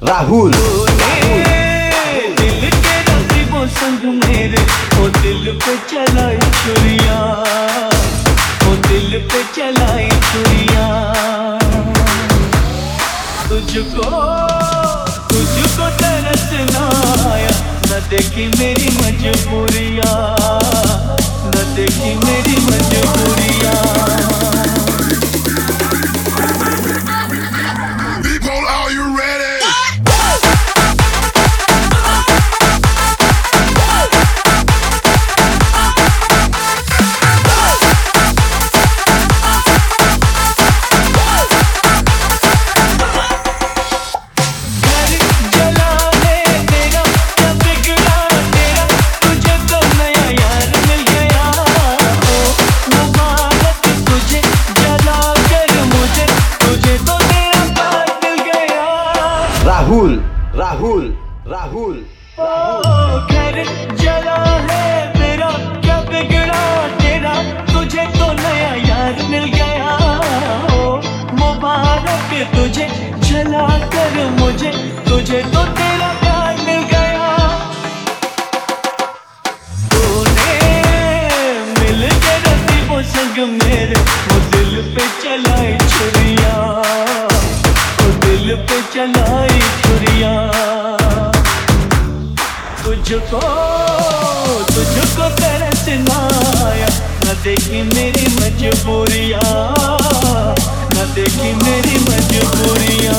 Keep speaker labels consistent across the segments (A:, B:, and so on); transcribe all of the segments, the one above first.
A: राहुल
B: दिल के रसीबों संग मेरे ओ दिल पे चलाई छुरिया, ओ दिल पे चलाई छुरिया। तुझको तुझको तरस ना आया, न देखी मेरी मजबूरियाँ, न देखी मेरी मजबूरियाँ।
A: राहुल राहुल राहुल
B: घर जला है मेरा, क्या बिगड़ा तेरा, तुझे तो नया यार मिल गया। ओ मुबारक तुझे जला कर मुझे, तुझे तो तेरा प्यार मिल गया। तूने मिल के रसीबों संग मेरे वो दिल पे चलाई छुरिया, वो दिल पे चलाई छुरिया। तुझको तुझको तरस ना आया, न देखी मेरी मजबूरियाँ, न देखी मेरी मजबूरियाँ।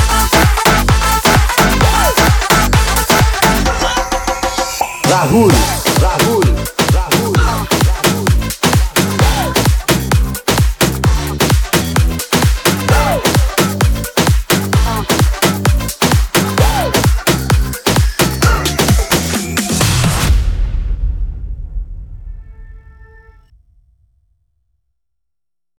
A: राहुल